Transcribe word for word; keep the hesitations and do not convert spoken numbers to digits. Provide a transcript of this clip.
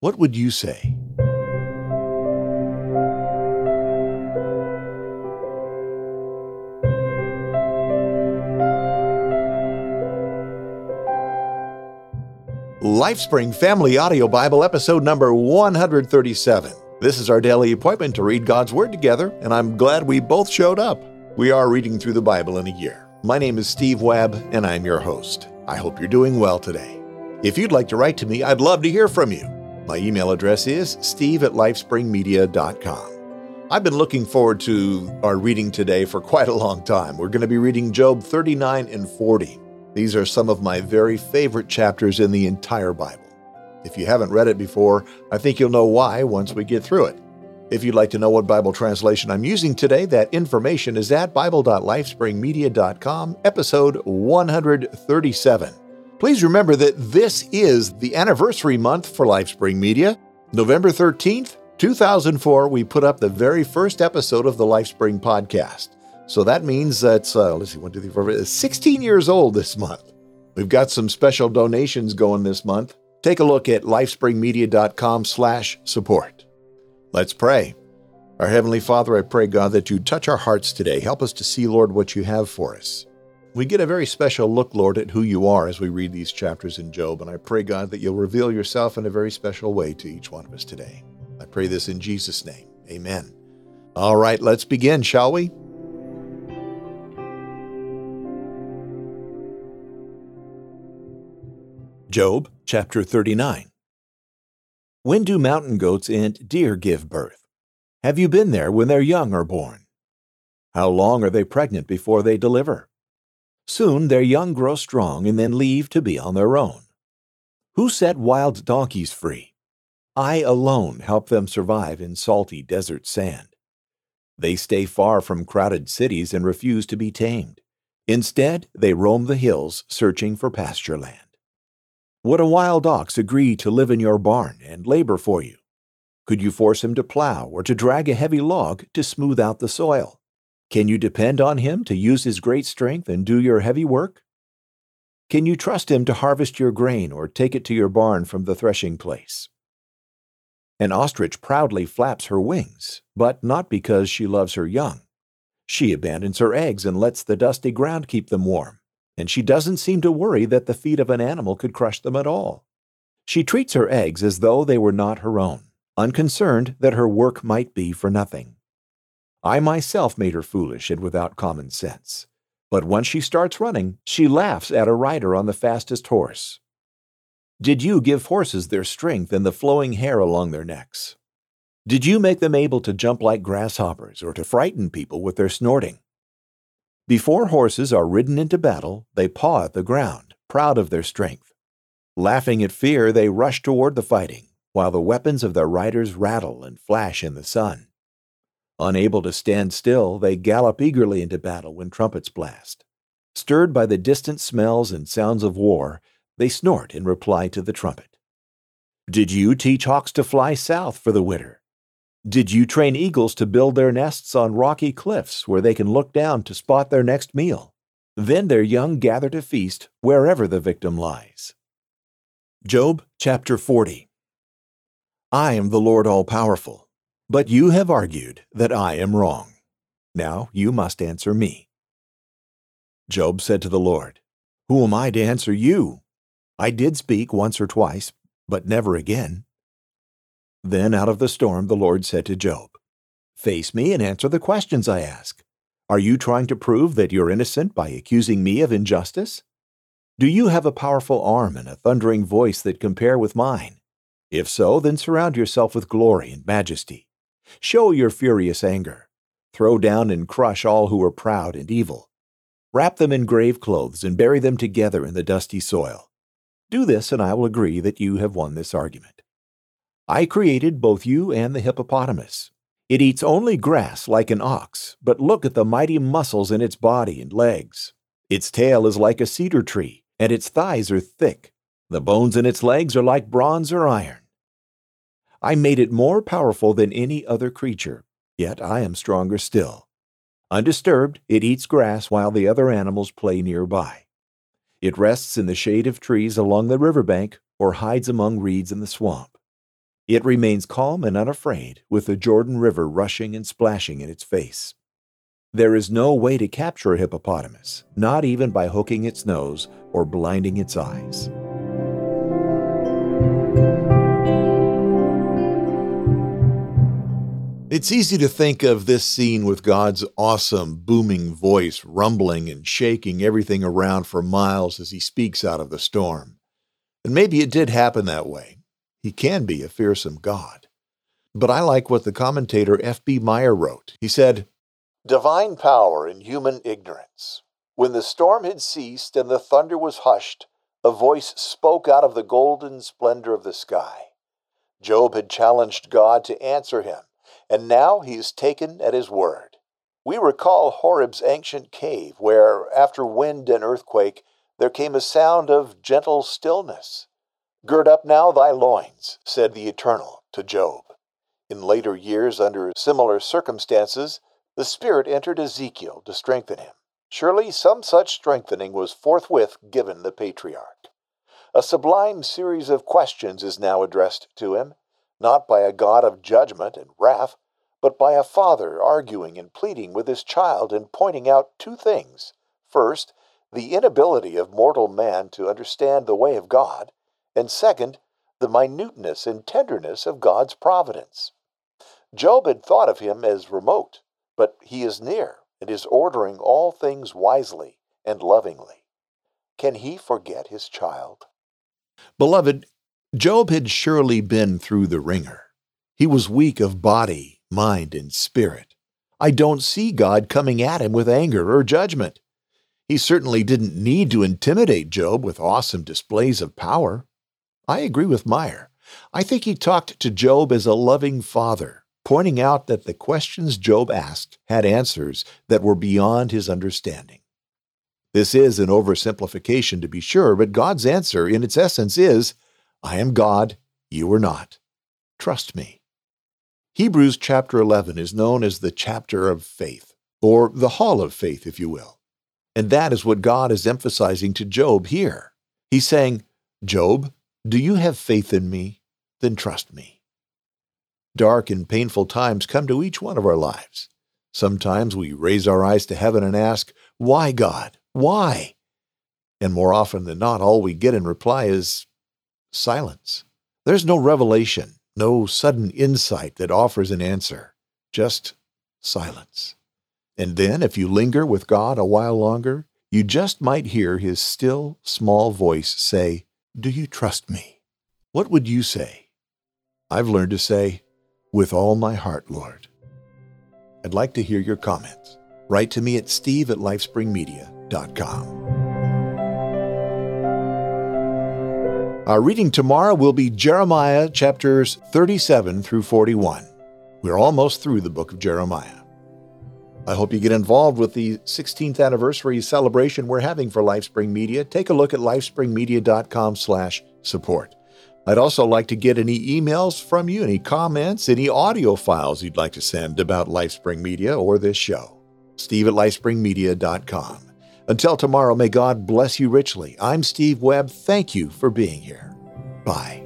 What would you say? LifeSpring Family Audio Bible, episode number one hundred thirty-seven. This is our daily appointment to read God's Word together, and I'm glad we both showed up. We are reading through the Bible in a year. My name is Steve Webb, and I'm your host. I hope you're doing well today. If you'd like to write to me, I'd love to hear from you. My email address is steve at lifespring media dot com. I've been looking forward to our reading today for quite a long time. We're going to be reading Job thirty-nine and forty. These are some of my very favorite chapters in the entire Bible. If you haven't read it before, I think you'll know why once we get through it. If you'd like to know what Bible translation I'm using today, that information is at bible dot lifespring media dot com, episode one hundred thirty-seven. Please remember that this is the anniversary month for LifeSpring Media. November thirteenth, two thousand four, we put up the very first episode of the LifeSpring podcast. So that means that's, uh, let's see, one, two, three, four, five, sixteen years old this month. We've got some special donations going this month. Take a look at lifespring media dot com slash support. Let's pray. Our Heavenly Father, I pray, God, that you touch our hearts today. Help us to see, Lord, what you have for us. We get a very special look, Lord, at who you are as we read these chapters in Job, and I pray, God, that you'll reveal yourself in a very special way to each one of us today. I pray this in Jesus' name. Amen. All right, let's begin, shall we? Job chapter thirty-nine. When do mountain goats and deer give birth? Have you been there when their young are born? How long are they pregnant before they deliver? Soon their young grow strong and then leave to be on their own. Who set wild donkeys free? I alone help them survive in salty desert sand. They stay far from crowded cities and refuse to be tamed. Instead, they roam the hills searching for pasture land. Would a wild ox agree to live in your barn and labor for you? Could you force him to plow or to drag a heavy log to smooth out the soil? Can you depend on him to use his great strength and do your heavy work? Can you trust him to harvest your grain or take it to your barn from the threshing place? An ostrich proudly flaps her wings, but not because she loves her young. She abandons her eggs and lets the dusty ground keep them warm. And she doesn't seem to worry that the feet of an animal could crush them at all. She treats her eggs as though they were not her own, unconcerned that her work might be for nothing. I myself made her foolish and without common sense. But once she starts running, she laughs at a rider on the fastest horse. Did you give horses their strength and the flowing hair along their necks? Did you make them able to jump like grasshoppers or to frighten people with their snorting? Before horses are ridden into battle, they paw at the ground, proud of their strength. Laughing at fear, they rush toward the fighting, while the weapons of their riders rattle and flash in the sun. Unable to stand still, they gallop eagerly into battle when trumpets blast. Stirred by the distant smells and sounds of war, they snort in reply to the trumpet. Did you teach hawks to fly south for the winter? Did you train eagles to build their nests on rocky cliffs where they can look down to spot their next meal? Then their young gather to feast wherever the victim lies. Job chapter forty. I am the Lord all-powerful, but you have argued that I am wrong. Now you must answer me. Job said to the Lord, Who am I to answer you? I did speak once or twice, but never again. Then out of the storm the Lord said to Job, Face me and answer the questions I ask. Are you trying to prove that you're innocent by accusing me of injustice? Do you have a powerful arm and a thundering voice that compare with mine? If so, then surround yourself with glory and majesty. Show your furious anger. Throw down and crush all who are proud and evil. Wrap them in grave clothes and bury them together in the dusty soil. Do this, and I will agree that you have won this argument. I created both you and the hippopotamus. It eats only grass like an ox, but look at the mighty muscles in its body and legs. Its tail is like a cedar tree, and its thighs are thick. The bones in its legs are like bronze or iron. I made it more powerful than any other creature, yet I am stronger still. Undisturbed, it eats grass while the other animals play nearby. It rests in the shade of trees along the riverbank or hides among reeds in the swamp. It remains calm and unafraid, with the Jordan River rushing and splashing in its face. There is no way to capture a hippopotamus, not even by hooking its nose or blinding its eyes. It's easy to think of this scene with God's awesome, booming voice rumbling and shaking everything around for miles as he speaks out of the storm. And maybe it did happen that way. He can be a fearsome God. But I like what the commentator F B Meyer wrote. He said, "Divine power in human ignorance. When the storm had ceased and the thunder was hushed, a voice spoke out of the golden splendor of the sky. Job had challenged God to answer him, and now he is taken at his word. We recall Horeb's ancient cave, where, after wind and earthquake, there came a sound of gentle stillness. Gird up now thy loins, said the Eternal to Job. In later years, under similar circumstances, the Spirit entered Ezekiel to strengthen him. Surely some such strengthening was forthwith given the patriarch. A sublime series of questions is now addressed to him, not by a God of judgment and wrath, but by a father arguing and pleading with his child and pointing out two things. First, the inability of mortal man to understand the way of God, and second, the minuteness and tenderness of God's providence. Job had thought of him as remote, but he is near and is ordering all things wisely and lovingly. Can he forget his child? Beloved, Job had surely been through the ringer. He was weak of body, mind, and spirit. I don't see God coming at him with anger or judgment. He certainly didn't need to intimidate Job with awesome displays of power. I agree with Meyer. I think he talked to Job as a loving father, pointing out that the questions Job asked had answers that were beyond his understanding. This is an oversimplification, to be sure, but God's answer in its essence is, I am God, you are not. Trust me. Hebrews chapter eleven is known as the chapter of faith, or the hall of faith, if you will. And that is what God is emphasizing to Job here. He's saying, Job, do you have faith in me? Then trust me. Dark and painful times come to each one of our lives. Sometimes we raise our eyes to heaven and ask, why, God? Why? And more often than not, all we get in reply is silence. There's no revelation, no sudden insight that offers an answer, just silence. And then, if you linger with God a while longer, you just might hear his still, small voice say, do you trust me? What would you say? I've learned to say, with all my heart, Lord. I'd like to hear your comments. Write to me at steve at lifespringmedia dot com. Our reading tomorrow will be Jeremiah chapters thirty-seven through forty-one. We're almost through the book of Jeremiah. I hope you get involved with the sixteenth anniversary celebration we're having for LifeSpring Media. Take a look at lifespringmedia dot com slash support. I'd also like to get any emails from you, any comments, any audio files you'd like to send about LifeSpring Media or this show. Steve at lifespringmedia dot com. Until tomorrow, may God bless you richly. I'm Steve Webb. Thank you for being here. Bye.